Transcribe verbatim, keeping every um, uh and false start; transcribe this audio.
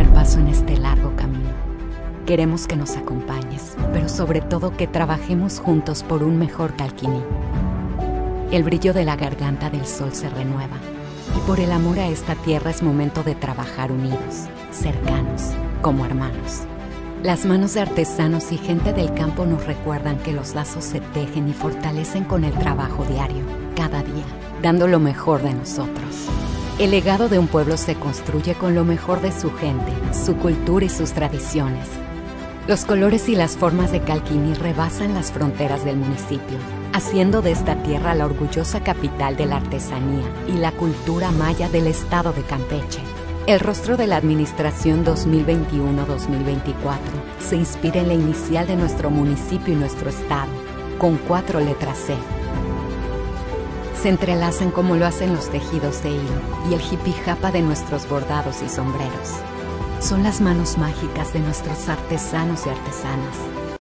primer paso en este largo camino. Queremos que nos acompañes, pero sobre todo que trabajemos juntos por un mejor Calquiní. El brillo de la garganta del sol se renueva, y por el amor a esta tierra es momento de trabajar unidos, cercanos, como hermanos. Las manos de artesanos y gente del campo nos recuerdan que los lazos se tejen y fortalecen con el trabajo diario, cada día, dando lo mejor de nosotros. El legado de un pueblo se construye con lo mejor de su gente, su cultura y sus tradiciones. Los colores y las formas de Calquiní rebasan las fronteras del municipio, haciendo de esta tierra la orgullosa capital de la artesanía y la cultura maya del estado de Campeche. El rostro de la administración dos mil veintiuno dos mil veinticuatro se inspira en la inicial de nuestro municipio y nuestro estado, con cuatro letras C. Se entrelazan como lo hacen los tejidos de hilo y el jipijapa de nuestros bordados y sombreros. Son las manos mágicas de nuestros artesanos y artesanas.